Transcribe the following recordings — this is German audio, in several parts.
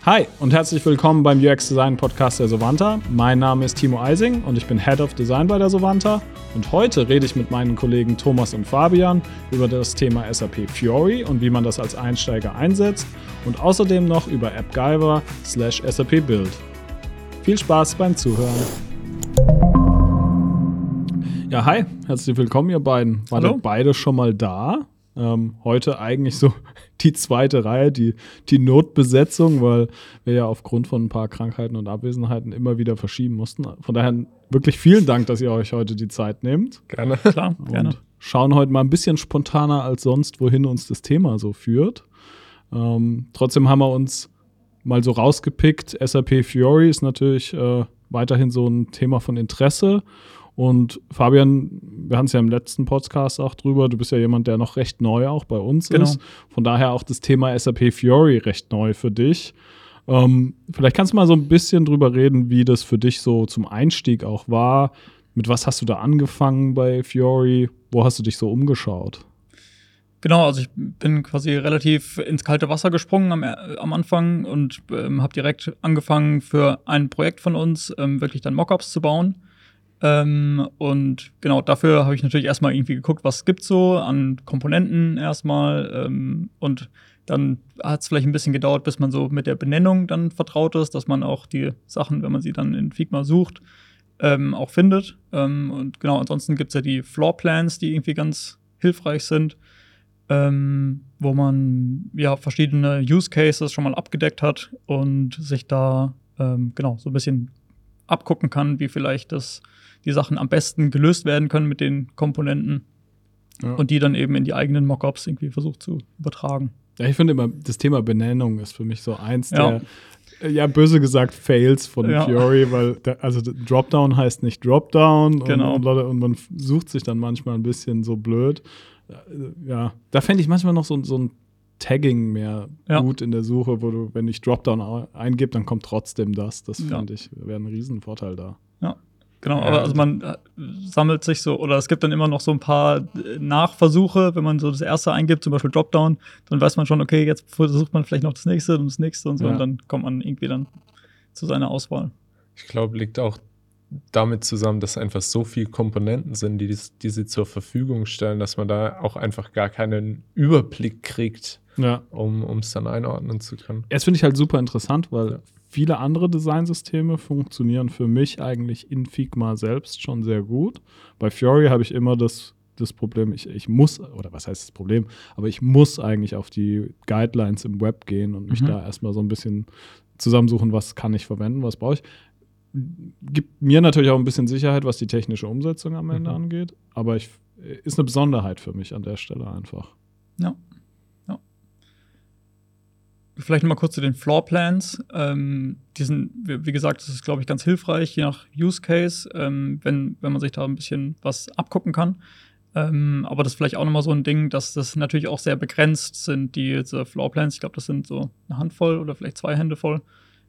Hi und herzlich willkommen beim UX Design Podcast der Sovanta. Mein Name ist Timo Eising und ich bin Head of Design bei der Sovanta. Und heute rede ich mit meinen Kollegen Thomas und Fabian über das Thema SAP Fiori und wie man das als Einsteiger einsetzt und außerdem noch über AppGyver/SAP Build. Viel Spaß beim Zuhören. Ja, hi, herzlich willkommen ihr beiden. Wart ihr beide schon mal da? Heute eigentlich so die zweite Reihe, die Notbesetzung, weil wir ja aufgrund von ein paar Krankheiten und Abwesenheiten immer wieder verschieben mussten. Von daher wirklich vielen Dank, dass ihr euch heute die Zeit nehmt. Gerne. Klar, gerne. Und schauen heute mal ein bisschen spontaner als sonst, wohin uns das Thema so führt. Trotzdem haben wir uns mal so rausgepickt. SAP Fiori ist natürlich weiterhin so ein Thema von Interesse. Und Fabian, wir hatten es ja im letzten Podcast auch drüber, du bist ja jemand, der noch recht neu auch bei uns ist. Von daher auch das Thema SAP Fiori recht neu für dich. Vielleicht kannst du mal so ein bisschen drüber reden, wie das für dich so zum Einstieg auch war. Mit was hast du da angefangen bei Fiori? Wo hast du dich so umgeschaut? Genau, also ich bin quasi relativ ins kalte Wasser gesprungen am Anfang und habe direkt angefangen für ein Projekt von uns wirklich dann Mockups zu bauen. Und genau, dafür habe ich natürlich erstmal irgendwie geguckt, was gibt's so an Komponenten erstmal. Und dann hat es vielleicht ein bisschen gedauert, bis man so mit der Benennung dann vertraut ist, dass man auch die Sachen, wenn man sie dann in Figma sucht, auch findet. Und genau, ansonsten gibt's ja die Floorplans, die irgendwie ganz hilfreich sind, wo man ja verschiedene Use Cases schon mal abgedeckt hat und sich da genau so ein bisschen abgucken kann, wie vielleicht die Sachen am besten gelöst werden können mit den Komponenten und die dann eben in die eigenen Mockups irgendwie versucht zu übertragen. Ja, ich finde immer, das Thema Benennung ist für mich so eins der, böse gesagt, Fails von Fiori, weil Dropdown heißt nicht Dropdown und man sucht sich dann manchmal ein bisschen so blöd. Ja, da fände ich manchmal noch so ein Tagging mehr gut in der Suche, wo wenn ich Dropdown eingebe, dann kommt trotzdem das. Das finde ich, wäre ein Riesenvorteil da. Ja. Genau, aber also man sammelt sich so, oder es gibt dann immer noch so ein paar Nachversuche, wenn man so das erste eingibt, zum Beispiel Dropdown, dann weiß man schon, okay, jetzt versucht man vielleicht noch das nächste und so und dann kommt man irgendwie dann zu seiner Auswahl. Ich glaube, liegt auch damit zusammen, dass einfach so viele Komponenten sind, die sie zur Verfügung stellen, dass man da auch einfach gar keinen Überblick kriegt, um es dann einordnen zu können. Das finde ich halt super interessant, weil viele andere Designsysteme funktionieren für mich eigentlich in Figma selbst schon sehr gut. Bei Fiori habe ich immer das Problem, ich muss, oder was heißt das Problem, aber ich muss eigentlich auf die Guidelines im Web gehen und mich da erstmal so ein bisschen zusammensuchen, was kann ich verwenden, was brauche ich. Gibt mir natürlich auch ein bisschen Sicherheit, was die technische Umsetzung am Ende angeht, aber ist eine Besonderheit für mich an der Stelle einfach. Ja. Vielleicht noch mal kurz zu den Floorplans. Die sind, wie gesagt, das ist, glaube ich, ganz hilfreich, je nach Use Case, wenn man sich da ein bisschen was abgucken kann. Aber das ist vielleicht auch noch mal so ein Ding, dass das natürlich auch sehr begrenzt sind, diese Floorplans. Ich glaube, das sind so eine Handvoll oder vielleicht 2 Hände voll.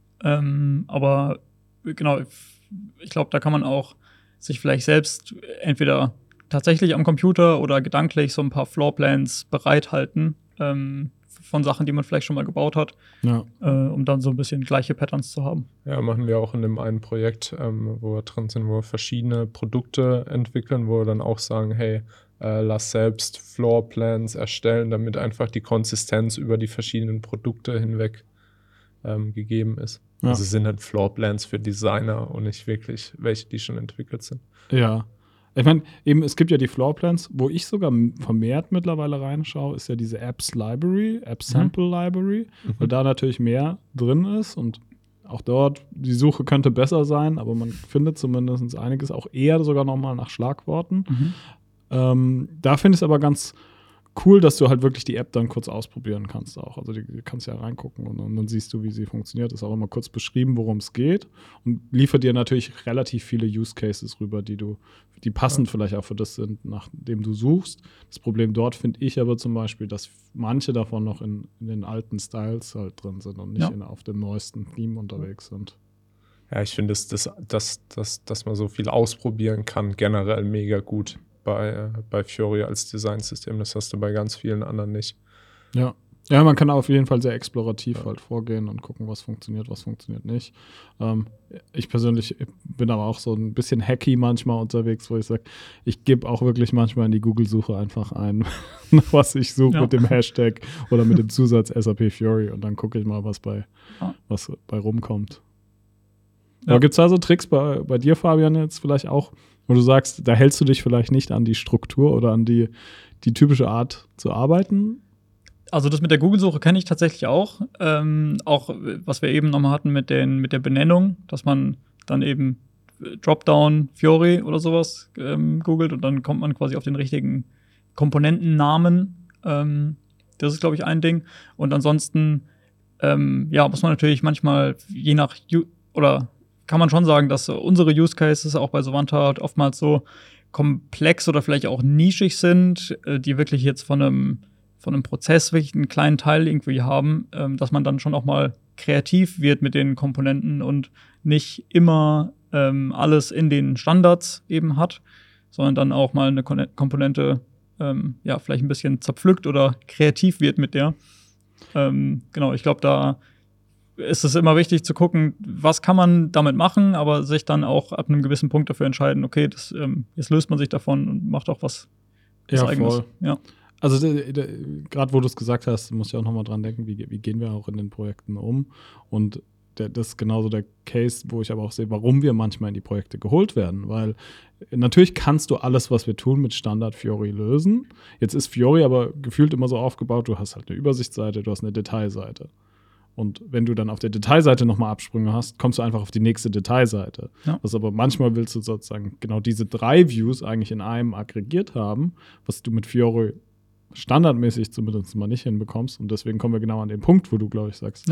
Aber genau, ich glaube, da kann man auch sich vielleicht selbst entweder tatsächlich am Computer oder gedanklich so ein paar Floorplans bereithalten, von Sachen, die man vielleicht schon mal gebaut hat, um dann so ein bisschen gleiche Patterns zu haben. Ja, machen wir auch in dem einen Projekt, wo wir drin sind, wo wir verschiedene Produkte entwickeln, wo wir dann auch sagen, hey, lass selbst Floorplans erstellen, damit einfach die Konsistenz über die verschiedenen Produkte hinweg gegeben ist. Ja. Also sind halt Floorplans für Designer und nicht wirklich welche, die schon entwickelt sind. Ja. Ich meine, eben, es gibt ja die Floorplans, wo ich sogar vermehrt mittlerweile reinschaue, ist ja diese App-Sample Library, weil da natürlich mehr drin ist und auch dort, die Suche könnte besser sein, aber man findet zumindest einiges, auch eher sogar nochmal nach Schlagworten. Da finde ich es aber ganz cool, dass du halt wirklich die App dann kurz ausprobieren kannst auch. Also du kannst ja reingucken und dann siehst du, wie sie funktioniert. Ist auch immer kurz beschrieben, worum es geht und liefert dir natürlich relativ viele Use Cases rüber, die passend vielleicht auch für das sind, nach dem du suchst. Das Problem dort finde ich aber zum Beispiel, dass manche davon noch in den alten Styles halt drin sind und nicht auf dem neuesten Theme unterwegs sind. Ja, ich finde, dass man so viel ausprobieren kann, generell mega gut bei Fiori als Designsystem. Das hast du bei ganz vielen anderen nicht. Ja. Ja, man kann auf jeden Fall sehr explorativ halt vorgehen und gucken, was funktioniert nicht. Ich persönlich bin aber auch so ein bisschen hacky manchmal unterwegs, wo ich sage, ich gebe auch wirklich manchmal in die Google-Suche einfach ein, was ich suche mit dem Hashtag oder mit dem Zusatz SAP Fiori und dann gucke ich mal, was bei rumkommt. Ja. Aber gibt es da so Tricks bei dir, Fabian, jetzt vielleicht auch, wo du sagst, da hältst du dich vielleicht nicht an die Struktur oder an die typische Art zu arbeiten? Also das mit der Google-Suche kenne ich tatsächlich auch. Auch was wir eben nochmal hatten mit der Benennung, dass man dann eben Dropdown Fiori oder sowas googelt und dann kommt man quasi auf den richtigen Komponentennamen. Das ist, glaube ich, ein Ding. Und ansonsten muss man natürlich manchmal oder kann man schon sagen, dass unsere Use Cases auch bei Savanta oftmals so komplex oder vielleicht auch nischig sind, die wirklich jetzt von einem Prozess wirklich einen kleinen Teil irgendwie haben, dass man dann schon auch mal kreativ wird mit den Komponenten und nicht immer alles in den Standards eben hat, sondern dann auch mal eine Komponente vielleicht ein bisschen zerpflückt oder kreativ wird mit der. Genau, ich glaube, da ist es immer wichtig zu gucken, was kann man damit machen, aber sich dann auch ab einem gewissen Punkt dafür entscheiden, okay, jetzt löst man sich davon und macht auch was Eigenes. Voll. Ja. Also gerade wo du es gesagt hast, muss ich auch nochmal dran denken, wie gehen wir auch in den Projekten um. Und das ist genauso der Case, wo ich aber auch sehe, warum wir manchmal in die Projekte geholt werden. Weil natürlich kannst du alles, was wir tun, mit Standard Fiori lösen. Jetzt ist Fiori aber gefühlt immer so aufgebaut, du hast halt eine Übersichtsseite, du hast eine Detailseite. Und wenn du dann auf der Detailseite nochmal Absprünge hast, kommst du einfach auf die nächste Detailseite. Ja. Was aber manchmal willst du sozusagen genau diese 3 Views eigentlich in einem aggregiert haben, was du mit Fiori standardmäßig zumindest mal nicht hinbekommst. Und deswegen kommen wir genau an den Punkt, wo du, glaube ich, sagst,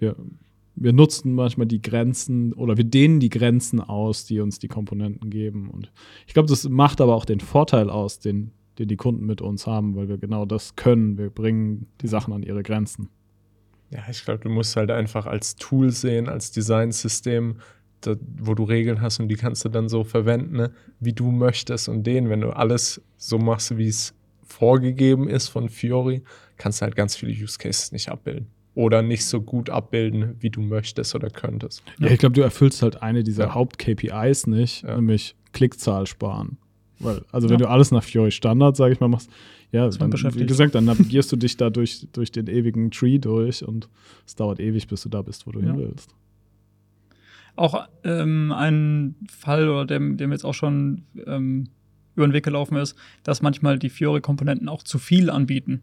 wir nutzen manchmal die Grenzen oder wir dehnen die Grenzen aus, die uns die Komponenten geben. Und ich glaube, das macht aber auch den Vorteil aus, den die Kunden mit uns haben, weil wir genau das können. Wir bringen die Sachen an ihre Grenzen. Ja, ich glaube, du musst halt einfach als Tool sehen, als Designsystem, wo du Regeln hast und die kannst du dann so verwenden, ne, wie du möchtest. Und wenn du alles so machst, wie es vorgegeben ist von Fiori, kannst du halt ganz viele Use Cases nicht abbilden. Oder nicht so gut abbilden, wie du möchtest oder könntest. Ja, ich glaube, du erfüllst halt eine dieser Haupt-KPIs nicht, nämlich Klickzahl sparen. Weil, wenn du alles nach Fiori Standard, sage ich mal, machst, dann, wie gesagt, dann navigierst du dich da durch den ewigen Tree durch und es dauert ewig, bis du da bist, wo du hin willst. Auch ein Fall, oder der mir jetzt auch schon über den Weg gelaufen ist, dass manchmal die Fiori-Komponenten auch zu viel anbieten.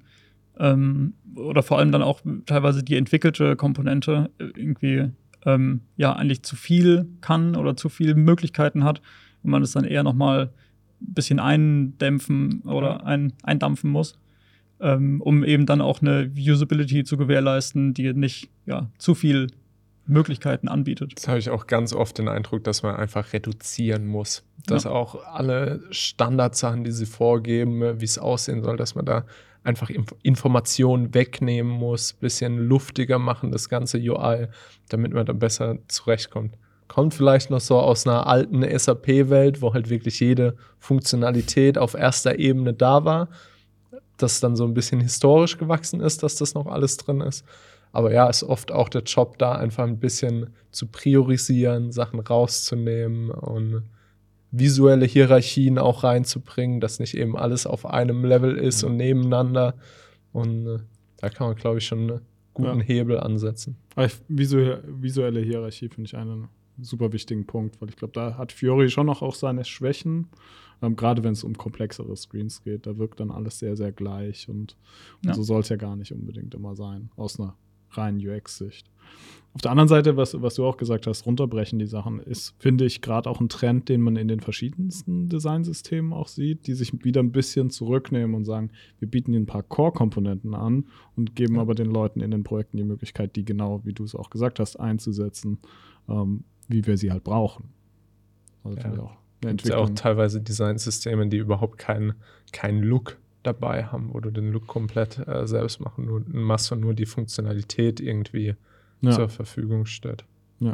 Oder vor allem dann auch teilweise die entwickelte Komponente irgendwie eigentlich zu viel kann oder zu viele Möglichkeiten hat und man es dann eher noch mal ein bisschen eindämpfen oder eindampfen muss, um eben dann auch eine Usability zu gewährleisten, die nicht zu viel Möglichkeiten anbietet. Das habe ich auch ganz oft den Eindruck, dass man einfach reduzieren muss. Dass auch alle Standardsachen, die sie vorgeben, wie es aussehen soll, dass man da einfach Informationen wegnehmen muss, bisschen luftiger machen, das ganze UI, damit man da besser zurechtkommt. Kommt vielleicht noch so aus einer alten SAP-Welt, wo halt wirklich jede Funktionalität auf erster Ebene da war, das dann so ein bisschen historisch gewachsen ist, dass das noch alles drin ist. Aber ist oft auch der Job da, einfach ein bisschen zu priorisieren, Sachen rauszunehmen und visuelle Hierarchien auch reinzubringen, dass nicht eben alles auf einem Level ist und nebeneinander. Und da kann man, glaube ich, schon einen guten Hebel ansetzen. Visuelle Hierarchie finde ich einen super wichtigen Punkt, weil ich glaube, da hat Fiori schon noch auch seine Schwächen. Gerade wenn es um komplexere Screens geht, da wirkt dann alles sehr, sehr gleich und so soll es ja gar nicht unbedingt immer sein, aus einer reinen UX-Sicht. Auf der anderen Seite, was du auch gesagt hast, runterbrechen die Sachen, ist, finde ich, gerade auch ein Trend, den man in den verschiedensten Designsystemen auch sieht, die sich wieder ein bisschen zurücknehmen und sagen, wir bieten ihnen ein paar Core-Komponenten an und geben aber den Leuten in den Projekten die Möglichkeit, die genau, wie du es auch gesagt hast, einzusetzen, wie wir sie halt brauchen. Also es gibt ja auch teilweise Designsysteme, die überhaupt keinen Look dabei haben, wo du den Look komplett selbst machst und nur die Funktionalität irgendwie zur Verfügung stellt.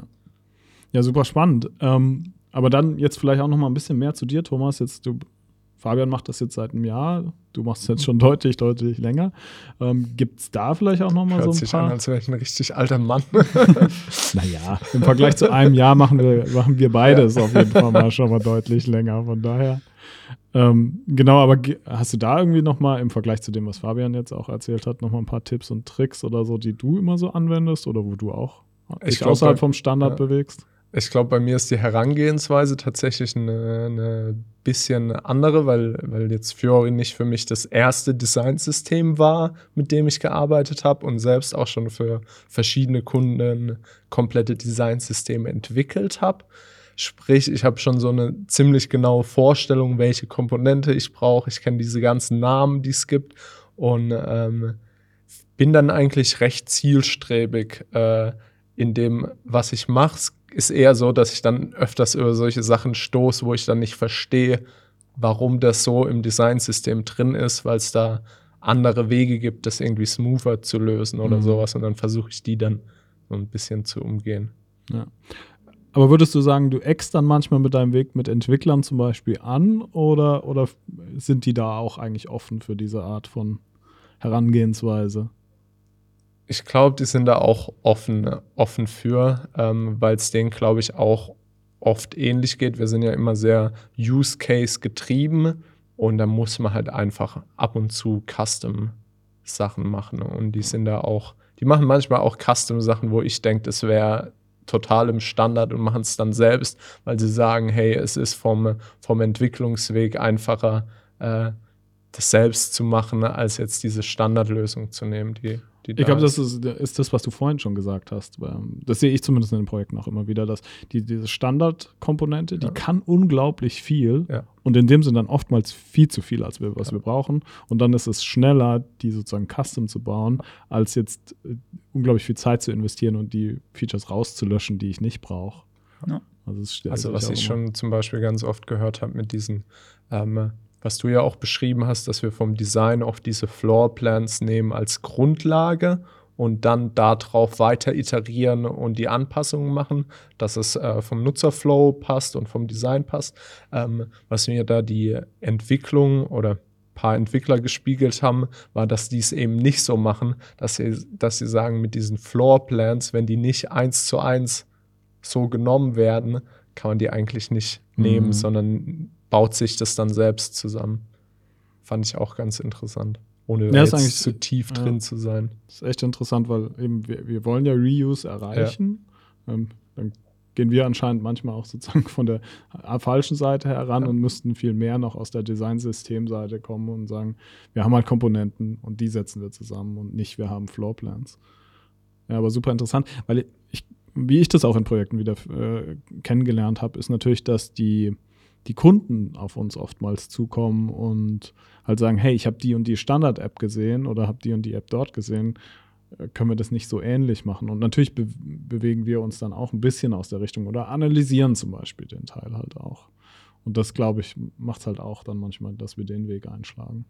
Ja, super spannend. Aber dann jetzt vielleicht auch noch mal ein bisschen mehr zu dir, Thomas. Jetzt, du Fabian macht das jetzt seit einem Jahr, du machst es jetzt schon deutlich länger. Gibt es da vielleicht auch nochmal so ein paar? Hört sich an, als wäre ich ein richtig alter Mann. Naja, im Vergleich zu einem Jahr machen wir beides auf jeden Fall schon mal deutlich länger, von daher. Genau, aber hast du da irgendwie nochmal im Vergleich zu dem, was Fabian jetzt auch erzählt hat, nochmal ein paar Tipps und Tricks oder so, die du immer so anwendest oder wo du auch dich außerhalb vom Standard bewegst? Ich glaube, bei mir ist die Herangehensweise tatsächlich eine bisschen andere, weil jetzt Fiori nicht für mich das erste Designsystem war, mit dem ich gearbeitet habe und selbst auch schon für verschiedene Kunden komplette Designsysteme entwickelt habe. Sprich, ich habe schon so eine ziemlich genaue Vorstellung, welche Komponente ich brauche. Ich kenne diese ganzen Namen, die es gibt und bin dann eigentlich recht zielstrebig in dem, was ich mache. Ist eher so, dass ich dann öfters über solche Sachen stoße, wo ich dann nicht verstehe, warum das so im Designsystem drin ist, weil es da andere Wege gibt, das irgendwie smoother zu lösen oder sowas. Und dann versuche ich die dann so ein bisschen zu umgehen. Ja. Aber würdest du sagen, du eckst dann manchmal mit deinem Weg mit Entwicklern zum Beispiel an oder sind die da auch eigentlich offen für diese Art von Herangehensweise? Ich glaube, die sind da auch offen für, weil es denen, glaube ich, auch oft ähnlich geht. Wir sind ja immer sehr Use-Case getrieben und da muss man halt einfach ab und zu Custom-Sachen machen. Und die machen manchmal auch Custom-Sachen, wo ich denke, das wäre total im Standard und machen es dann selbst, weil sie sagen, hey, es ist vom Entwicklungsweg einfacher, das selbst zu machen, als jetzt diese Standardlösung zu nehmen, die ich glaube, das ist das, was du vorhin schon gesagt hast. Das sehe ich zumindest in den Projekten auch immer wieder, dass diese Standardkomponente, die kann unglaublich viel und in dem Sinne dann oftmals viel zu viel, was wir brauchen. Und dann ist es schneller, die sozusagen custom zu bauen, als jetzt unglaublich viel Zeit zu investieren und die Features rauszulöschen, die ich nicht brauche. Ja. Also was ich schon zum Beispiel ganz oft gehört habe mit diesen was du ja auch beschrieben hast, dass wir vom Design oft diese Floorplans nehmen als Grundlage und dann darauf weiter iterieren und die Anpassungen machen, dass es vom Nutzerflow passt und vom Design passt. Was mir da die Entwicklung oder ein paar Entwickler gespiegelt haben, war, dass die es eben nicht so machen, dass sie sagen, mit diesen Floorplans, wenn die nicht 1:1 so genommen werden, kann man die eigentlich nicht nehmen, sondern baut sich das dann selbst zusammen. Fand ich auch ganz interessant, ohne jetzt zu tief drin zu sein. Das ist echt interessant, weil eben wir wollen ja Reuse erreichen. Ja. Dann gehen wir anscheinend manchmal auch sozusagen von der falschen Seite heran und müssten viel mehr noch aus der Designsystemseite kommen und sagen, wir haben halt Komponenten und die setzen wir zusammen und nicht, wir haben Floorplans. Ja, aber super interessant, weil wie ich das auch in Projekten wieder kennengelernt habe, ist natürlich, dass die Kunden auf uns oftmals zukommen und halt sagen, hey, ich habe die und die Standard-App gesehen oder habe die und die App dort gesehen, können wir das nicht so ähnlich machen? Und natürlich bewegen wir uns dann auch ein bisschen aus der Richtung oder analysieren zum Beispiel den Teil halt auch. Und das, glaube ich, macht es halt auch dann manchmal, dass wir den Weg einschlagen.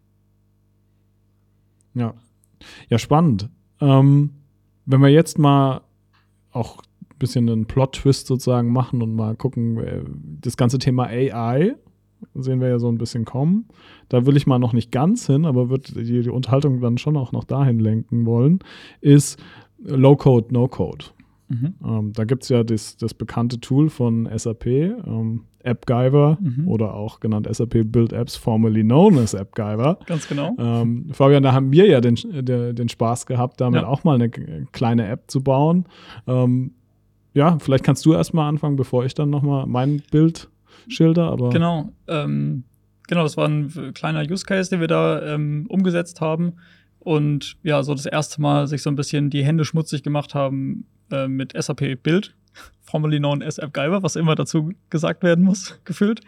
Ja, spannend. Wenn wir jetzt mal auch bisschen einen Plot-Twist sozusagen machen und mal gucken, das ganze Thema AI sehen wir ja so ein bisschen kommen. Da will ich mal noch nicht ganz hin, aber wird die Unterhaltung dann schon auch noch dahin lenken wollen, ist Low-Code, No-Code. Da gibt es ja das bekannte Tool von SAP, AppGyver oder auch genannt SAP Build Apps, formerly known as AppGyver. Ganz genau. Fabian, da haben wir ja den Spaß gehabt, damit auch mal eine kleine App zu bauen. Vielleicht kannst du erstmal anfangen, bevor ich dann nochmal mein Bild schilder. Aber genau, das war ein kleiner Use Case, den wir da umgesetzt haben. Und ja, so das erste Mal sich so ein bisschen die Hände schmutzig gemacht haben mit SAP Build, formerly known as AppGyver, was immer dazu gesagt werden muss, gefühlt.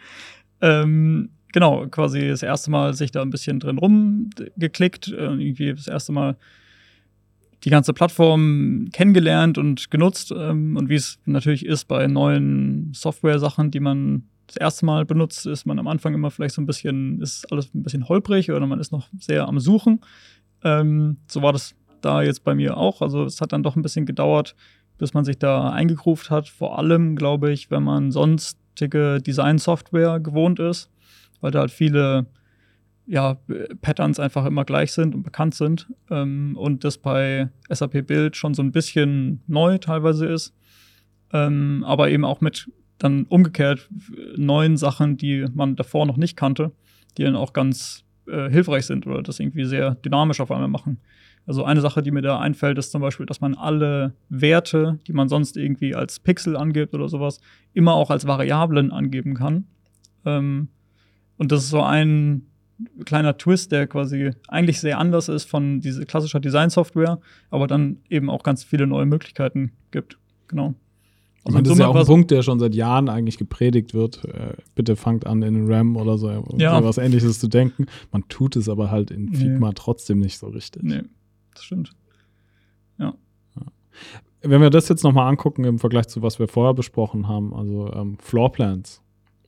Quasi das erste Mal sich da ein bisschen drin rumgeklickt, irgendwie das erste Mal die ganze Plattform kennengelernt und genutzt und wie es natürlich ist bei neuen Software-Sachen, die man das erste Mal benutzt, ist man am Anfang immer vielleicht so ist alles ein bisschen holprig oder man ist noch sehr am Suchen. So war das da jetzt bei mir auch. Also es hat dann doch ein bisschen gedauert, bis man sich da eingegroovt hat. Vor allem, glaube ich, wenn man sonstige Design-Software gewohnt ist weil da halt viele Patterns einfach immer gleich sind und bekannt sind. Und das bei SAP Build schon so ein bisschen neu teilweise ist. Aber eben auch mit dann umgekehrt neuen Sachen, die man davor noch nicht kannte, die dann auch ganz hilfreich sind oder das irgendwie sehr dynamisch auf einmal machen. Also eine Sache, die mir da einfällt, ist zum Beispiel, dass man alle Werte, die man sonst irgendwie als Pixel angibt oder sowas, immer auch als Variablen angeben kann. Und das ist so ein kleiner Twist, der quasi eigentlich sehr anders ist von diese klassischer Design-Software, aber dann eben auch ganz viele neue Möglichkeiten gibt. Genau. Also das ist ja auch ein Punkt, der schon seit Jahren eigentlich gepredigt wird. Bitte fangt an, in RAM oder so was Ähnliches zu denken. Man tut es aber halt in Figma trotzdem nicht so richtig. Nee, das stimmt. Ja. Wenn wir das jetzt nochmal angucken im Vergleich zu was wir vorher besprochen haben, also Floorplans.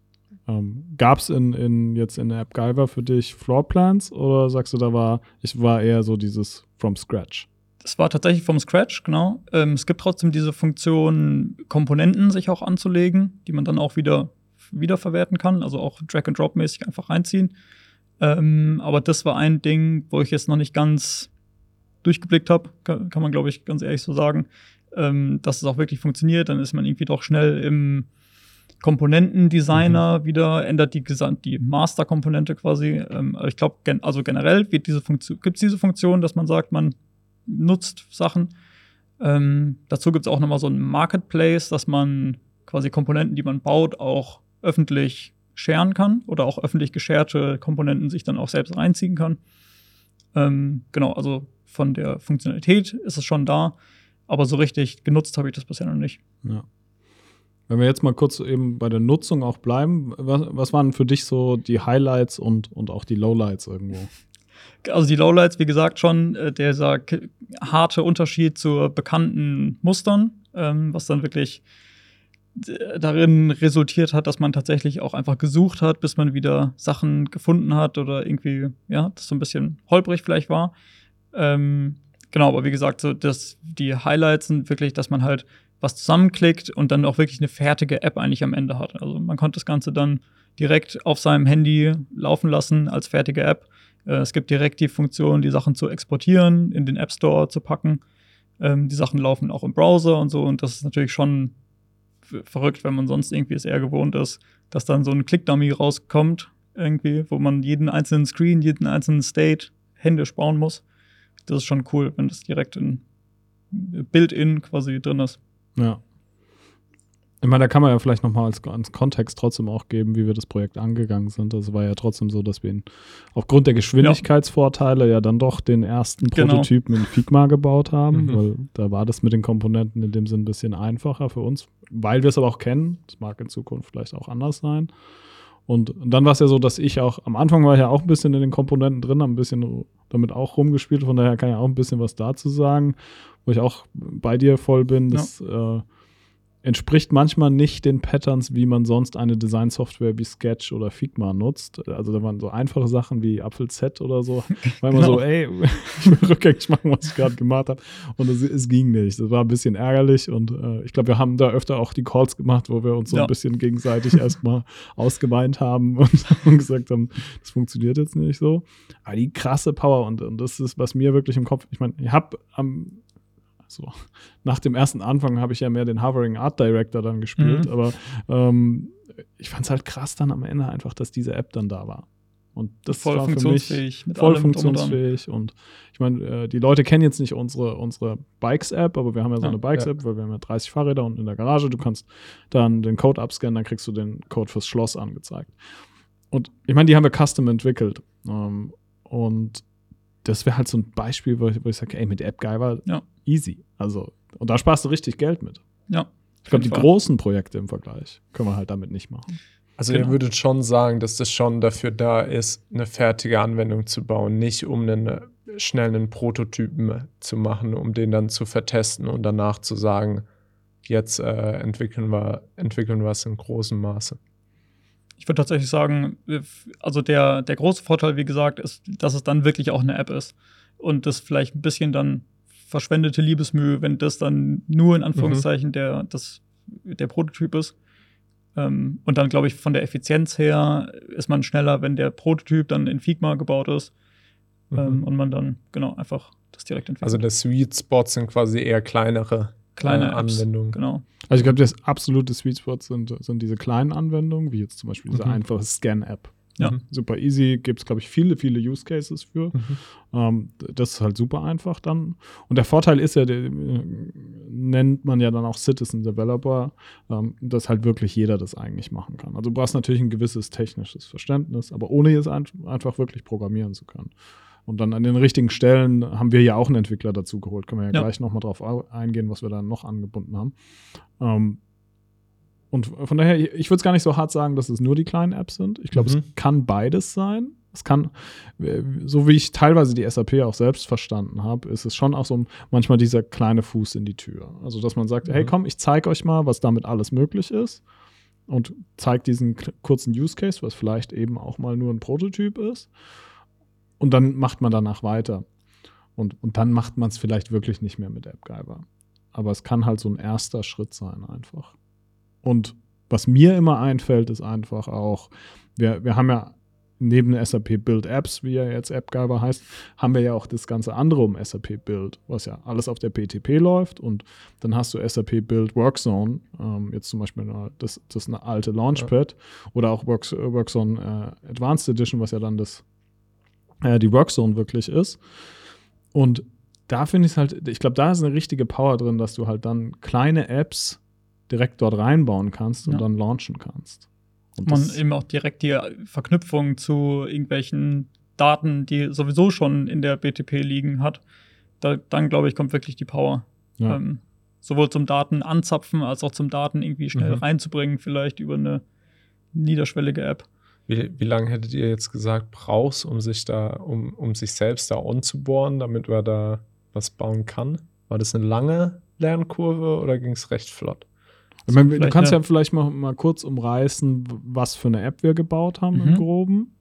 Gab es jetzt in der AppGyver für dich Floorplans oder sagst du, war eher so dieses from scratch? Es war tatsächlich vom Scratch, genau. Es gibt trotzdem diese Funktion, Komponenten sich auch anzulegen, die man dann auch wiederverwerten kann, also auch Drag-and-Drop-mäßig einfach reinziehen. Aber das war ein Ding, wo ich jetzt noch nicht ganz durchgeblickt habe, kann man, glaube ich, ganz ehrlich so sagen, dass es auch wirklich funktioniert. Dann ist man irgendwie doch schnell im Komponentendesigner wieder, ändert die Master-Komponente quasi. Aber ich glaube, generell gibt es diese Funktion, dass man sagt, man nutzt Sachen. Dazu gibt es auch nochmal so ein Marketplace, dass man quasi Komponenten, die man baut, auch öffentlich sharen kann oder auch öffentlich gescherte Komponenten sich dann auch selbst reinziehen kann. Genau, also von der Funktionalität ist es schon da, aber so richtig genutzt habe ich das bisher noch nicht. Ja. Wenn wir jetzt mal kurz eben bei der Nutzung auch bleiben, was waren für dich so die Highlights und auch die Lowlights irgendwo? Also die Lowlights, wie gesagt, schon dieser harte Unterschied zu bekannten Mustern, was dann wirklich darin resultiert hat, dass man tatsächlich auch einfach gesucht hat, bis man wieder Sachen gefunden hat oder irgendwie, das so ein bisschen holprig vielleicht war. Genau, aber wie gesagt, so die Highlights sind wirklich, dass man halt was zusammenklickt und dann auch wirklich eine fertige App eigentlich am Ende hat. Also man konnte das Ganze dann direkt auf seinem Handy laufen lassen als fertige App. Es gibt direkt die Funktion, die Sachen zu exportieren, in den App Store zu packen. Die Sachen laufen auch im Browser und so. Und das ist natürlich schon verrückt, wenn man sonst irgendwie es eher gewohnt ist, dass dann so ein Click-Dummy rauskommt, irgendwie, wo man jeden einzelnen Screen, jeden einzelnen State händisch bauen muss. Das ist schon cool, wenn das direkt in Built-in quasi drin ist. Ja. Ich meine, da kann man ja vielleicht nochmal als Kontext trotzdem auch geben, wie wir das Projekt angegangen sind. Also war ja trotzdem so, dass wir aufgrund der Geschwindigkeitsvorteile ja dann doch den ersten Prototypen in Figma gebaut haben, weil da war das mit den Komponenten in dem Sinn ein bisschen einfacher für uns, weil wir es aber auch kennen. Das mag in Zukunft vielleicht auch anders sein. Und dann war es ja so, dass ich auch, am Anfang war ich ja auch ein bisschen in den Komponenten drin, habe ein bisschen damit auch rumgespielt, von daher kann ich auch ein bisschen was dazu sagen, wo ich auch bei dir voll bin, das entspricht manchmal nicht den Patterns, wie man sonst eine Designsoftware wie Sketch oder Figma nutzt. Also da waren so einfache Sachen wie Apfel Z oder so. War immer so, ey, ich will rückgängig machen, was ich gerade gemacht habe. Und es ging nicht. Das war ein bisschen ärgerlich. Und ich glaube, wir haben da öfter auch die Calls gemacht, wo wir uns so ein bisschen gegenseitig erstmal ausgeweint haben und gesagt haben, das funktioniert jetzt nicht so. Aber die krasse Power und das ist, was mir wirklich im Kopf, ich meine, ich habe nach dem ersten Anfang habe ich ja mehr den Hovering Art Director dann gespielt, aber ich fand es halt krass dann am Ende einfach, dass diese App dann da war. Und das voll war für mich voll funktionsfähig. Und ich meine, die Leute kennen jetzt nicht unsere Bikes-App, aber wir haben ja so eine Bikes-App, weil wir haben ja 30 Fahrräder unten in der Garage. Du kannst dann den Code abscannen, dann kriegst du den Code fürs Schloss angezeigt. Und ich meine, die haben wir custom entwickelt. Und das wäre halt so ein Beispiel, wo ich sage, ey, mit AppGyver easy. Also, und da sparst du richtig Geld mit. Ja. Ich glaube, die großen Projekte im Vergleich können wir halt damit nicht machen. Also ihr würdet schon sagen, dass das schon dafür da ist, eine fertige Anwendung zu bauen, nicht um einen schnellen Prototypen zu machen, um den dann zu vertesten und danach zu sagen, jetzt entwickeln wir es in großem Maße. Ich würde tatsächlich sagen, also der große Vorteil, wie gesagt, ist, dass es dann wirklich auch eine App ist. Und das vielleicht ein bisschen dann verschwendete Liebesmühe, wenn das dann nur in Anführungszeichen der Prototyp ist. Und dann, glaube ich, von der Effizienz her ist man schneller, wenn der Prototyp dann in Figma gebaut ist und man dann einfach das direkt entwickelt. Also der Sweet Spot sind quasi eher kleinere kleine Anwendungen. Genau. Also ich glaube, das absolute Sweet Spot sind diese kleinen Anwendungen, wie jetzt zum Beispiel diese einfache Scan-App. Ja. Super easy, gibt es, glaube ich, viele Use Cases für. Das ist halt super einfach dann. Und der Vorteil ist ja, nennt man ja dann auch Citizen Developer, dass halt wirklich jeder das eigentlich machen kann. Also du brauchst natürlich ein gewisses technisches Verständnis, aber ohne jetzt einfach wirklich programmieren zu können. Und dann an den richtigen Stellen haben wir ja auch einen Entwickler dazu geholt. Können wir ja gleich nochmal drauf eingehen, was wir da noch angebunden haben. Und von daher, ich würde es gar nicht so hart sagen, dass es nur die kleinen Apps sind. Ich glaube, es kann beides sein. Es kann, so wie ich teilweise die SAP auch selbst verstanden habe, ist es schon auch so manchmal dieser kleine Fuß in die Tür. Also, dass man sagt, hey, komm, ich zeige euch mal, was damit alles möglich ist und zeigt diesen kurzen Use Case, was vielleicht eben auch mal nur ein Prototyp ist. Und dann macht man danach weiter. Und dann macht man es vielleicht wirklich nicht mehr mit AppGyver. Aber es kann halt so ein erster Schritt sein einfach. Und was mir immer einfällt, ist einfach auch, wir haben ja neben SAP Build Apps, wie ja jetzt AppGyver heißt, haben wir ja auch das ganze andere um SAP Build, was ja alles auf der BTP läuft. Und dann hast du SAP Build Workzone, jetzt zum Beispiel das ist eine alte Launchpad, oder auch Workzone Advanced Edition, was ja dann die Workzone wirklich ist. Und da finde ich es halt, ich glaube, da ist eine richtige Power drin, dass du halt dann kleine Apps direkt dort reinbauen kannst und dann launchen kannst. Und man eben auch direkt die Verknüpfung zu irgendwelchen Daten, die sowieso schon in der BTP liegen hat. Dann, glaube ich, kommt wirklich die Power. Ja. Sowohl zum Daten anzapfen, als auch zum Daten irgendwie schnell reinzubringen, vielleicht über eine niederschwellige App. Wie lange hättet ihr jetzt gesagt, brauchst, um sich selbst da onzuboarden, damit man da was bauen kann? War das eine lange Lernkurve oder ging es recht flott? Ich meine, du kannst ja vielleicht mal kurz umreißen, was für eine App wir gebaut haben im Groben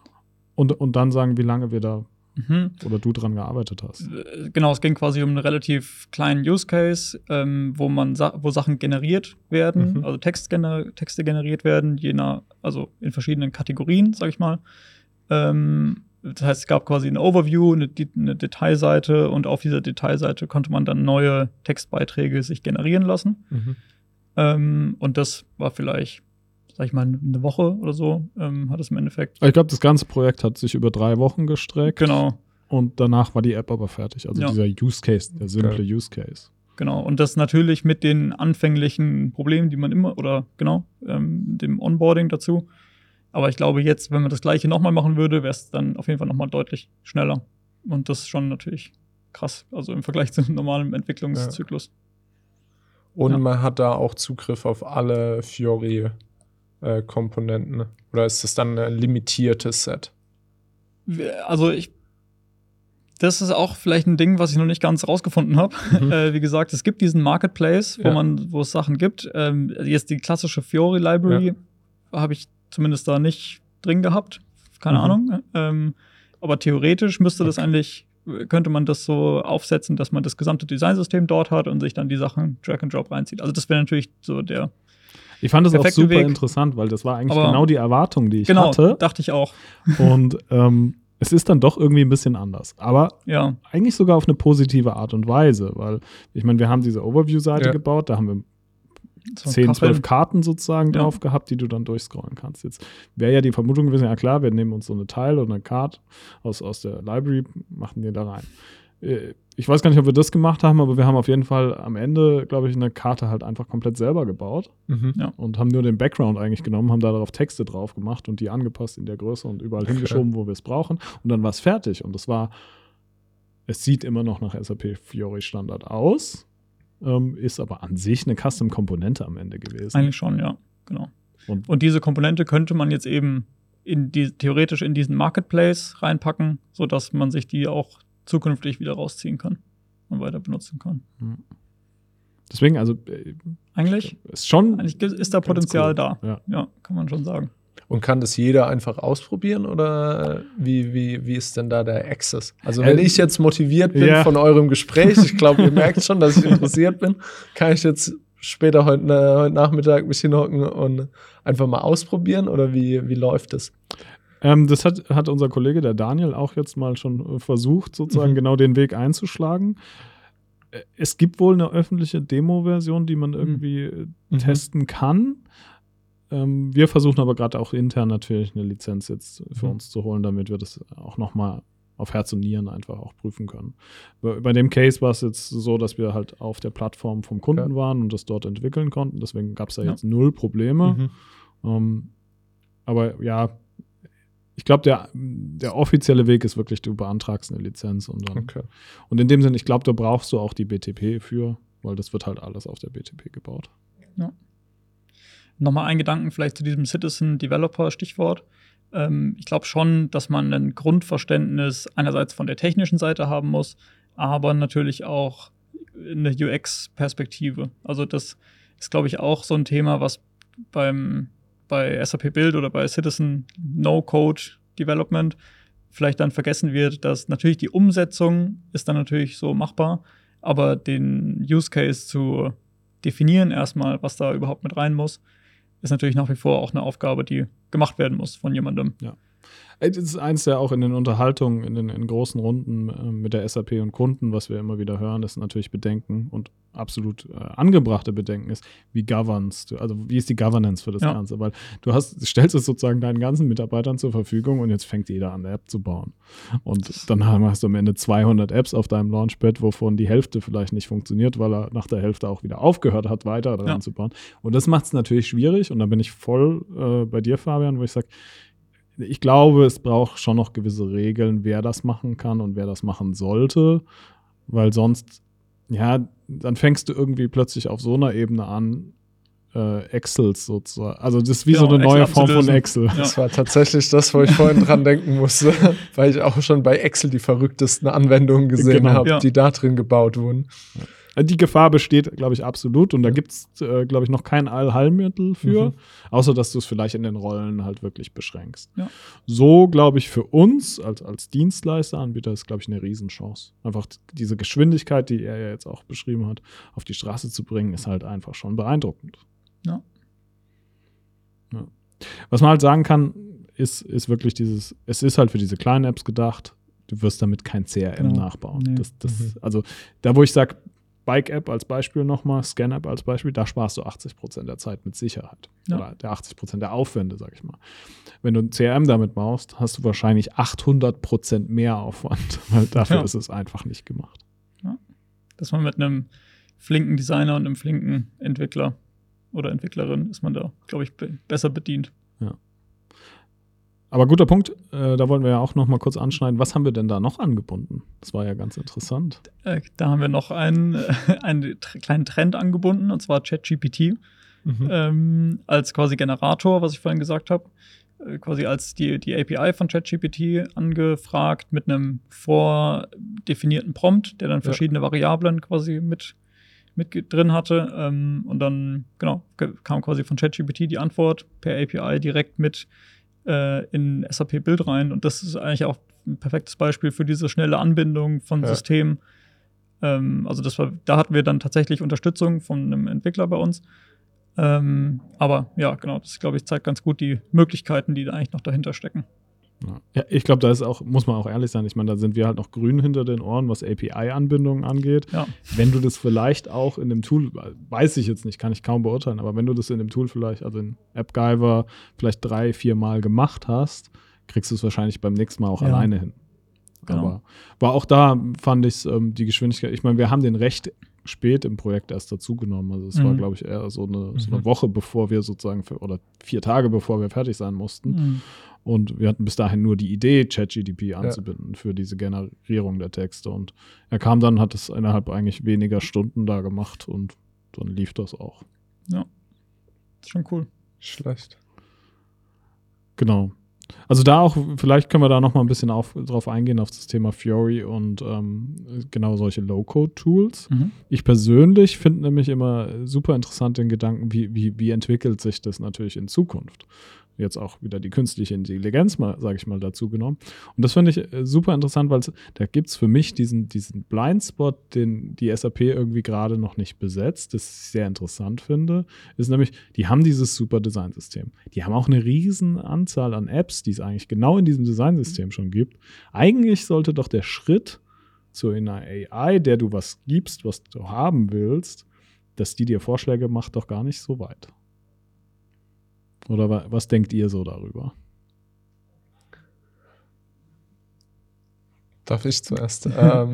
und dann sagen, wie lange wir da oder du dran gearbeitet hast. Genau, es ging quasi um einen relativ kleinen Use Case, wo Sachen generiert werden, also Texte generiert werden, also in verschiedenen Kategorien, sag ich mal. Das heißt, es gab quasi eine Overview, eine Detailseite und auf dieser Detailseite konnte man dann neue Textbeiträge sich generieren lassen. Und das war vielleicht, sag ich mal, eine Woche oder so, hat es im Endeffekt. Ich glaube, das ganze Projekt hat sich über 3 Wochen gestreckt. Genau. Und danach war die App aber fertig. Also dieser Use Case, der simple Use Case. Genau. Und das natürlich mit den anfänglichen Problemen, die man immer, oder dem Onboarding dazu. Aber ich glaube jetzt, wenn man das Gleiche nochmal machen würde, wäre es dann auf jeden Fall nochmal deutlich schneller. Und das ist schon natürlich krass, also im Vergleich zu einem normalen Entwicklungszyklus. Und man hat da auch Zugriff auf alle Fiori-Komponenten. Oder ist das dann ein limitiertes Set? Also das ist auch vielleicht ein Ding, was ich noch nicht ganz rausgefunden habe. Wie gesagt, es gibt diesen Marketplace, wo es Sachen gibt. Jetzt die klassische Fiori-Library habe ich zumindest da nicht drin gehabt. Keine Ahnung. Aber theoretisch könnte man das so aufsetzen, dass man das gesamte Designsystem dort hat und sich dann die Sachen Drag and Drop reinzieht. Also das wäre natürlich so der Ich fand das auch super Weg. Interessant, weil das war eigentlich genau die Erwartung, die ich hatte. Genau, dachte ich auch. Und es ist dann doch irgendwie ein bisschen anders. Aber eigentlich sogar auf eine positive Art und Weise, weil ich meine, wir haben diese Overview-Seite gebaut, da haben wir 10, 12 Karten sozusagen drauf gehabt, die du dann durchscrollen kannst. Jetzt wäre ja die Vermutung gewesen, ja klar, wir nehmen uns so eine Teil oder eine Card aus der Library, machen die da rein. Ich weiß gar nicht, ob wir das gemacht haben, aber wir haben auf jeden Fall am Ende, glaube ich, eine Karte halt einfach komplett selber gebaut und haben nur den Background eigentlich genommen, haben da darauf Texte drauf gemacht und die angepasst in der Größe und überall hingeschoben, wo wir es brauchen. Und dann war es fertig. Und es sieht immer noch nach SAP Fiori Standard aus. Ist aber an sich eine Custom-Komponente am Ende gewesen. Eigentlich schon, ja, genau. Und diese Komponente könnte man jetzt eben theoretisch in diesen Marketplace reinpacken, sodass man sich die auch zukünftig wieder rausziehen kann und weiter benutzen kann. Deswegen, also eigentlich ist da Potenzial da. Ja, kann man schon sagen. Und kann das jeder einfach ausprobieren oder wie ist denn da der Access? Also wenn ich jetzt motiviert bin von eurem Gespräch, ich glaube, ihr merkt schon, dass ich interessiert bin, kann ich jetzt später heute Nachmittag mich hinhocken und einfach mal ausprobieren? Oder wie läuft das? Das hat unser Kollege, der Daniel, auch jetzt mal schon versucht, sozusagen genau den Weg einzuschlagen. Es gibt wohl eine öffentliche Demo-Version, die man irgendwie testen kann. Wir versuchen aber gerade auch intern natürlich eine Lizenz jetzt für uns zu holen, damit wir das auch nochmal auf Herz und Nieren einfach auch prüfen können. Bei dem Case war es jetzt so, dass wir halt auf der Plattform vom Kunden waren und das dort entwickeln konnten. Deswegen gab es da jetzt 0 Probleme. Aber ja, ich glaube, der offizielle Weg ist wirklich, du beantragst eine Lizenz und dann. Und in dem Sinne, ich glaube, da brauchst du auch die BTP für, weil das wird halt alles auf der BTP gebaut. Ja. Nochmal ein Gedanken vielleicht zu diesem Citizen-Developer-Stichwort. Ich glaube schon, dass man ein Grundverständnis einerseits von der technischen Seite haben muss, aber natürlich auch eine UX-Perspektive. Also das ist, glaube ich, auch so ein Thema, was bei SAP Build oder bei Citizen No-Code Development vielleicht dann vergessen wird, dass natürlich die Umsetzung ist dann natürlich so machbar, aber den Use Case zu definieren erstmal, was da überhaupt mit rein muss, ist natürlich nach wie vor auch eine Aufgabe, die gemacht werden muss von jemandem. Ja. Das ist eins, der auch in den Unterhaltungen, in großen Runden mit der SAP und Kunden, was wir immer wieder hören, ist natürlich Bedenken und absolut angebrachte Bedenken ist, wie wie ist die Governance für das Ganze? Weil du stellst es sozusagen deinen ganzen Mitarbeitern zur Verfügung und jetzt fängt jeder an, eine App zu bauen. Und dann hast du am Ende 200 Apps auf deinem Launchpad, wovon die Hälfte vielleicht nicht funktioniert, weil er nach der Hälfte auch wieder aufgehört hat, weiter daran zu bauen. Und das macht es natürlich schwierig und da bin ich voll bei dir, Fabian, wo ich sage, ich glaube, es braucht schon noch gewisse Regeln, wer das machen kann und wer das machen sollte, weil sonst, dann fängst du irgendwie plötzlich auf so einer Ebene an, Excels sozusagen. Also das ist wie so eine neue Form von Excel. Ja. Das war tatsächlich das, wo ich vorhin dran denken musste, weil ich auch schon bei Excel die verrücktesten Anwendungen gesehen habe, die da drin gebaut wurden. Die Gefahr besteht, glaube ich, absolut. Und da gibt es, glaube ich, noch kein Allheilmittel für, außer dass du es vielleicht in den Rollen halt wirklich beschränkst. Ja. So, glaube ich, für uns als Dienstleisteranbieter ist, glaube ich, eine Riesenchance. Einfach diese Geschwindigkeit, die er ja jetzt auch beschrieben hat, auf die Straße zu bringen, ist halt einfach schon beeindruckend. Ja. Was man halt sagen kann, ist wirklich es ist halt für diese kleinen Apps gedacht, du wirst damit kein CRM nachbauen. Nee. Also da, wo ich sage, Bike-App als Beispiel nochmal, Scan-App als Beispiel, da sparst du 80% der Zeit mit Sicherheit. Ja. Oder der 80% der Aufwände, sag ich mal. Wenn du ein CRM damit baust, hast du wahrscheinlich 800% mehr Aufwand, weil dafür ist es einfach nicht gemacht. Ja. Dass man mit einem flinken Designer und einem flinken Entwickler oder Entwicklerin ist man da, glaube ich, besser bedient. Ja. Aber guter Punkt, da wollen wir ja auch noch mal kurz anschneiden. Was haben wir denn da noch angebunden? Das war ja ganz interessant. Da haben wir noch einen kleinen Trend angebunden, und zwar ChatGPT als quasi Generator, was ich vorhin gesagt habe. Quasi als die API von ChatGPT angefragt mit einem vordefinierten Prompt, der dann verschiedene Variablen quasi mit drin hatte. Und dann kam quasi von ChatGPT die Antwort per API direkt mit in SAP Build rein. Und das ist eigentlich auch ein perfektes Beispiel für diese schnelle Anbindung von Systemen. Also da hatten wir dann tatsächlich Unterstützung von einem Entwickler bei uns. Aber ja, genau, das, glaube ich, zeigt ganz gut die Möglichkeiten, die da eigentlich noch dahinter stecken. Ja, ich glaube, da ist muss man auch ehrlich sein, ich meine, da sind wir halt noch grün hinter den Ohren, was API-Anbindungen angeht. Ja. Wenn du das vielleicht auch in dem Tool, weiß ich jetzt nicht, kann ich kaum beurteilen, aber wenn du das in dem Tool vielleicht, also in AppGyver, vielleicht 3-4 Mal gemacht hast, kriegst du es wahrscheinlich beim nächsten Mal auch alleine hin. Genau. Aber war auch da, fand ich die Geschwindigkeit, ich meine, wir haben den recht spät im Projekt erst dazugenommen. Also es war, glaube ich, eher so eine Woche, bevor wir sozusagen, oder 4 Tage, bevor wir fertig sein mussten. Und wir hatten bis dahin nur die Idee, ChatGPT anzubinden für diese Generierung der Texte. Und er kam dann, hat es innerhalb eigentlich weniger Stunden da gemacht und dann lief das auch. Ja, ist schon cool. Schlecht. Genau. Also da auch, vielleicht können wir da noch mal ein bisschen drauf eingehen, auf das Thema Fiori und genau solche Low-Code-Tools. Ich persönlich finde nämlich immer super interessant den Gedanken, wie entwickelt sich das natürlich in Zukunft. jetzt auch wieder die künstliche Intelligenz mal, sage ich mal, dazu genommen. Und das finde ich super interessant, weil da gibt es für mich diesen Blindspot, den die SAP irgendwie gerade noch nicht besetzt, das ich sehr interessant finde, ist nämlich, die haben dieses super Designsystem. Die haben auch eine riesen Anzahl an Apps, die es eigentlich genau in diesem Designsystem schon gibt. Eigentlich sollte doch der Schritt zu einer AI, der du was gibst, was du haben willst, dass die dir Vorschläge macht, doch gar nicht so weit. Oder was denkt ihr so darüber? Darf ich zuerst?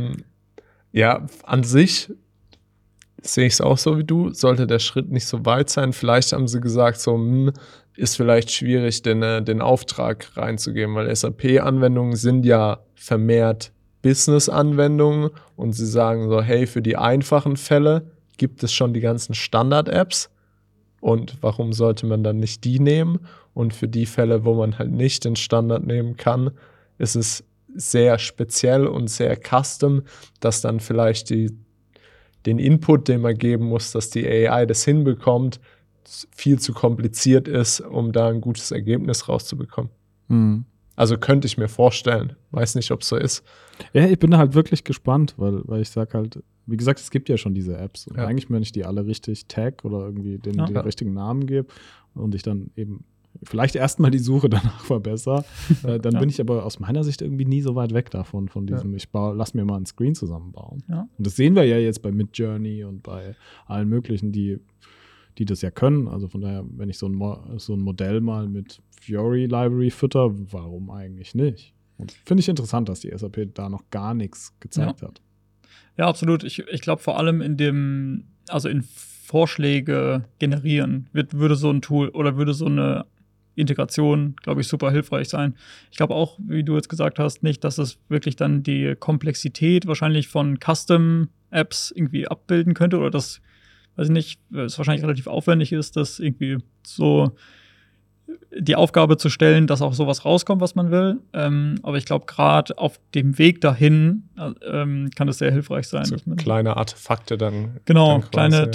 Ja, an sich sehe ich es auch so wie du. Sollte der Schritt nicht so weit sein. Vielleicht haben sie gesagt, so ist vielleicht schwierig, den Auftrag reinzugeben, weil SAP-Anwendungen sind ja vermehrt Business-Anwendungen und sie sagen so, hey, für die einfachen Fälle gibt es schon die ganzen Standard-Apps. Und warum sollte man dann nicht die nehmen? Und für die Fälle, wo man halt nicht den Standard nehmen kann, ist es sehr speziell und sehr custom, dass dann vielleicht den Input, den man geben muss, dass die AI das hinbekommt, viel zu kompliziert ist, um da ein gutes Ergebnis rauszubekommen. Mhm. Also könnte ich mir vorstellen. Weiß nicht, ob es so ist. Ja, ich bin da halt wirklich gespannt, weil ich sag halt, wie gesagt, es gibt ja schon diese Apps. Und ja. eigentlich, wenn ich die alle richtig tag oder irgendwie den richtigen Namen gebe und ich dann eben vielleicht erstmal die Suche danach verbessere, dann bin ich aber aus meiner Sicht irgendwie nie so weit weg davon, von diesem, lass mir mal ein Screen zusammenbauen. Ja. Und das sehen wir ja jetzt bei Midjourney und bei allen möglichen, die das ja können. Also von daher, wenn ich so ein Modell mal mit Fiori Library fütter, warum eigentlich nicht? Und finde ich interessant, dass die SAP da noch gar nichts gezeigt hat. Ja, absolut. Ich glaube vor allem in Vorschläge generieren würde so ein Tool oder würde so eine Integration, glaube ich, super hilfreich sein. Ich glaube auch, wie du jetzt gesagt hast, nicht, dass es wirklich dann die Komplexität wahrscheinlich von Custom-Apps irgendwie abbilden könnte oder das, weiß ich nicht, es wahrscheinlich relativ aufwendig ist, das irgendwie so die Aufgabe zu stellen, dass auch sowas rauskommt, was man will. Aber ich glaube, gerade auf dem Weg dahin kann das sehr hilfreich sein. So kleine Artefakte dann. Genau, dann kleine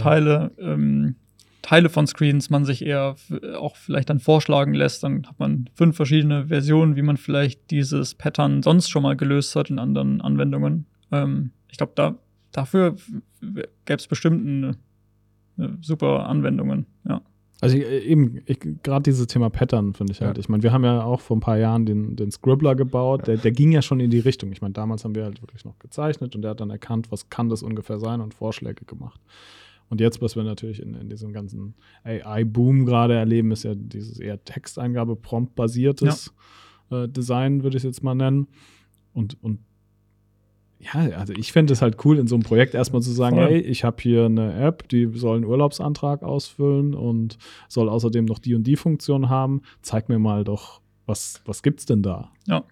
Teile von Screens man sich eher auch vielleicht dann vorschlagen lässt. Dann hat man 5 verschiedene Versionen, wie man vielleicht dieses Pattern sonst schon mal gelöst hat in anderen Anwendungen. Ich glaube, dafür gäbe es bestimmt eine super Anwendungen, ja. Also gerade dieses Thema Pattern finde ich halt. Ich meine, wir haben ja auch vor ein paar Jahren den Scribbler gebaut, der ging ja schon in die Richtung. Ich meine, damals haben wir halt wirklich noch gezeichnet und der hat dann erkannt, was kann das ungefähr sein und Vorschläge gemacht. Und jetzt, was wir natürlich in diesem ganzen AI-Boom gerade erleben, ist ja dieses eher Texteingabe-Prompt-basiertes Design, würde ich es jetzt mal nennen. Und ja, also ich fände es halt cool, in so einem Projekt erstmal zu sagen, hey, ich habe hier eine App, die soll einen Urlaubsantrag ausfüllen und soll außerdem noch die und die Funktion haben. Zeig mir mal doch, was gibt's denn da? Ja.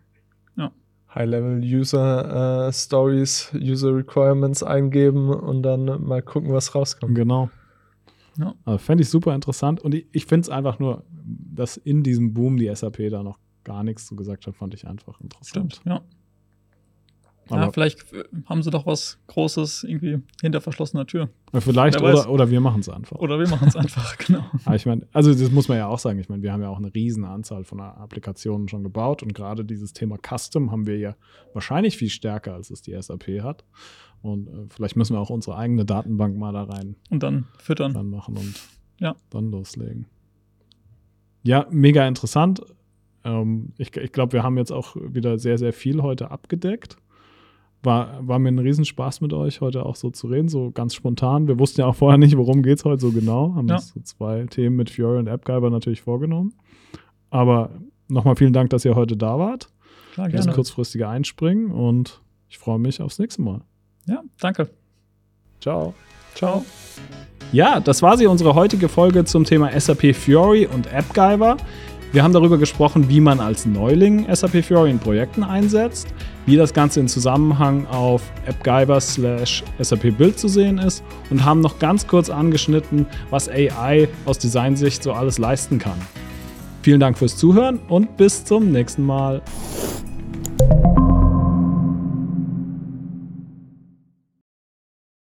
High-Level-User-Stories, User-Requirements eingeben und dann mal gucken, was rauskommt. Genau. Ja. Also fände ich super interessant und ich finde es einfach nur, dass in diesem Boom die SAP da noch gar nichts zu gesagt hat, fand ich einfach interessant. Stimmt, ja. Ja, vielleicht haben sie doch was Großes irgendwie hinter verschlossener Tür. Vielleicht, oder wir machen es einfach. Oder wir machen es einfach, genau. Aber ich meine, also das muss man ja auch sagen, ich meine, wir haben ja auch eine riesen Anzahl von Applikationen schon gebaut und gerade dieses Thema Custom haben wir ja wahrscheinlich viel stärker, als es die SAP hat. Und vielleicht müssen wir auch unsere eigene Datenbank mal da rein und dann füttern. Dann machen und dann loslegen. Ja, mega interessant. Ich glaube, wir haben jetzt auch wieder sehr, sehr viel heute abgedeckt. War mir ein Riesenspaß mit euch, heute auch so zu reden, so ganz spontan. Wir wussten ja auch vorher nicht, worum geht es heute so genau. Haben uns so 2 Themen mit Fiori und AppGyver natürlich vorgenommen. Aber nochmal vielen Dank, dass ihr heute da wart. Klar, gerne. Das kurzfristige Einspringen und ich freue mich aufs nächste Mal. Ja, danke. Ciao. Ciao. Ja, das war sie, unsere heutige Folge zum Thema SAP Fiori und AppGyver. Wir haben darüber gesprochen, wie man als Neuling SAP Fiori in Projekten einsetzt, wie das Ganze in Zusammenhang auf AppGyver/SAP Build zu sehen ist und haben noch ganz kurz angeschnitten, was AI aus Designsicht so alles leisten kann. Vielen Dank fürs Zuhören und bis zum nächsten Mal.